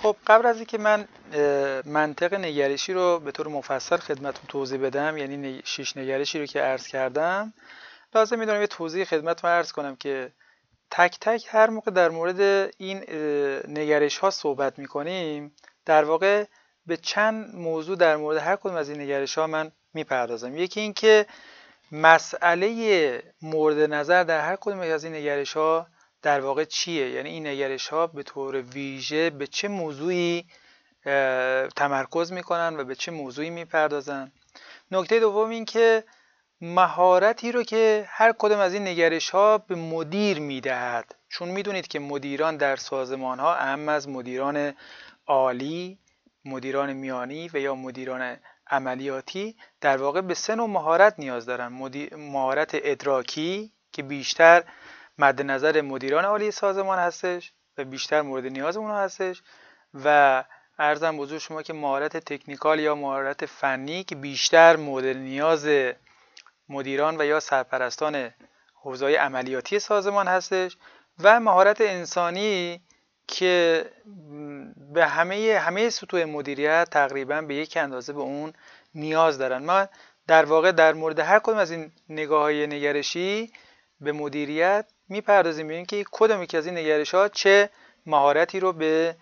خب قبل از اینکه من منطق نگرشی رو به طور مفصل خدمتتون توضیح بدم، یعنی 6 نگرشی رو که عرض کردم، لازم می‌دونم یه توضیح خدمتتون عرض کنم که تک تک هر موقع در مورد این نگرش ها صحبت می‌کنیم، در واقع به چند موضوع در مورد هر کدوم از این نگرش ها من میپردازم. یکی این که مسئله مورد نظر در هر کدوم از این نگرش ها در واقع چیه، یعنی این نگرش ها به طور ویژه به چه موضوعی تمرکز میکنن و به چه موضوعی میپردازن. نکته دوم این که مهارتی رو که هر کدوم از این نگرش ها به مدیر میدهد، چون میدونید که مدیران در سازمان ها اهم از مدیران عالی، مدیران میانی و یا مدیران عملیاتی در واقع به سه نوع مهارت نیاز دارن. مهارت ادراکی که بیشتر مد نظر مدیران عالی سازمان هستش و بیشتر مورد نیاز اونها هستش، و عرضم حضور شما که مهارت تکنیکال یا مهارت فنی که بیشتر مورد نیاز مدیران و یا سرپرستان حوزه‌های عملیاتی سازمان هستش، و مهارت انسانی که به همه سطوح مدیریت تقریبا به یک اندازه به اون نیاز دارن. ما در واقع در مورد هر کدوم از این نگاه‌های نگرشی به مدیریت میپردازیم، ببینیم که کدوم یکی از این نگرش‌ها چه مهارتی رو به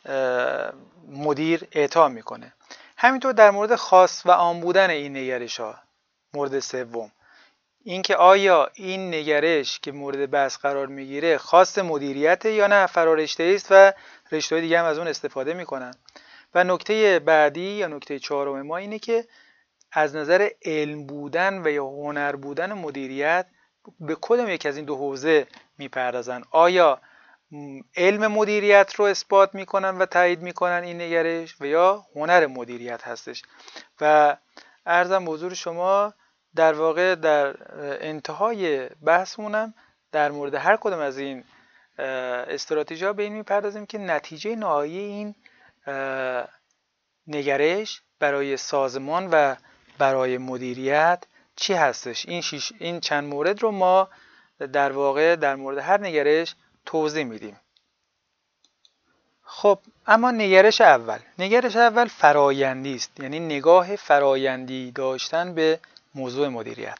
مدیر اعطا میکنه. همینطور در مورد خاص و عام بودن این نگرش‌ها، مورد سوم اینکه آیا این نگرش که مورد بحث قرار میگیره خاص مدیریت یا نه فرارشته‌ای است و رشته‌های دیگه هم از اون استفاده میکنن. و نکته بعدی یا نکته چهارم ما اینه که از نظر علم بودن و یا هنر بودن مدیریت به کدوم یک از این دو حوزه میپردازن. آیا علم مدیریت رو اثبات میکنن و تایید میکنن این نگرش و یا هنر مدیریت هستش. و عرضم به حضور شما در واقع در انتهای بحثمونم در مورد هر کدوم از این استراتژی‌ها به این میپردازیم که نتیجه نهایی این نگرش برای سازمان و برای مدیریت چی هستش. این چند مورد رو ما در واقع در مورد هر نگرش توضیح میدیم. خب اما نگرش اول فرایندی است، یعنی نگاه فرایندی داشتن به موضوع مدیریت.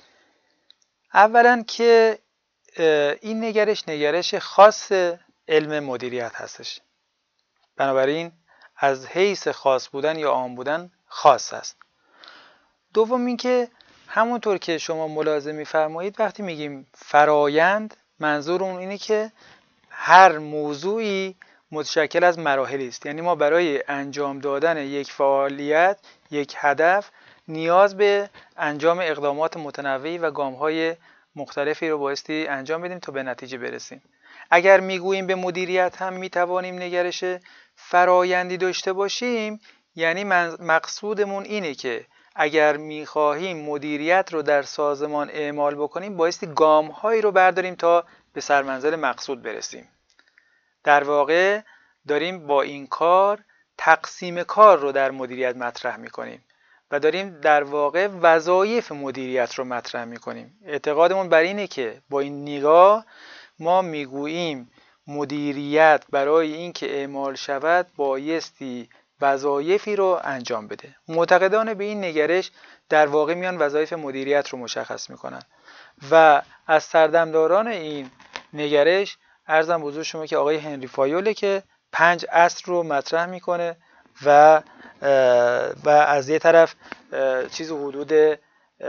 اولا که این نگرش خاص علم مدیریت هستش، بنابراین از حیث خاص بودن یا عام بودن خاص است. دوم اینکه همونطور که شما ملاحظه می‌فرمایید وقتی میگیم فرایند، منظور اون اینه که هر موضوعی متشکل از مراحلی است، یعنی ما برای انجام دادن یک فعالیت، یک هدف نیاز به انجام اقدامات متنوعی و گام‌های مختلفی رو بایستی انجام بدیم تا به نتیجه برسیم. اگر میگوییم به مدیریت هم میتوانیم نگرش فرایندی داشته باشیم، یعنی مقصودمون اینه که اگر میخواهیم مدیریت رو در سازمان اعمال بکنیم بایستی گام‌هایی رو برداریم تا به سرمنزل مقصود برسیم. در واقع داریم با این کار تقسیم کار رو در مدیریت مطرح میکنیم و داریم در واقع وظایف مدیریت رو مطرح میکنیم. اعتقادمون بر اینه که با این نگاه ما میگوییم مدیریت برای اینکه اعمال شود بایستی وظایفی رو انجام بده. معتقدان به این نگرش در واقع میان وظایف مدیریت رو مشخص میکنن و از سردمداران این نگرش عرضم حضور شما که آقای هنری فایوله که 5 اصل رو مطرح میکنه و از یه طرف چیز حدود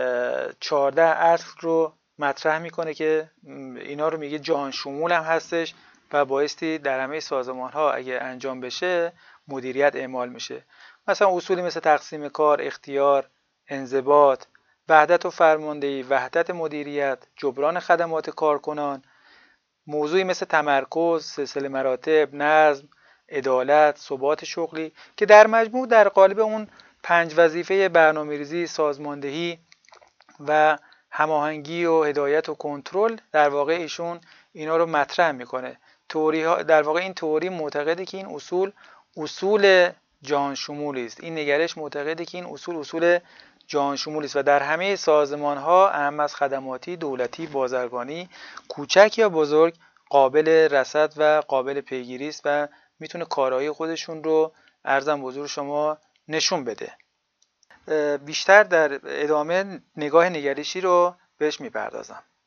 14 اصل رو مطرح میکنه که اینا رو میگه جهان شمول هم هستش و بایستی در همه سازمان ها اگه انجام بشه مدیریت اعمال میشه. مثلا اصولی مثل تقسیم کار، اختیار، انضباط، وحدت و فرماندهی، وحدت مدیریت، جبران خدمات کارکنان، موضوعی مثل تمرکز، سلسله مراتب، نظم، عدالت، ثبات شغلی که در مجموع در قالب اون 5 وظیفه برنامه‌ریزی، سازماندهی و هماهنگی و هدایت و کنترل در واقع ایشون اینا رو مطرح میکنه. در واقع این تئوری معتقده که این اصول جهان شمولی است. این نگرش معتقده که این اصول جهان شمولی است و در همه سازمان ها اهم از خدماتی، دولتی، بازرگانی، کوچک یا بزرگ قابل رصد و قابل پیگیری است و میتونه کارایی خودشون رو عرضم حضور شما نشون بده. بیشتر در ادامه نگاه نگرشی رو بهش میپردازم.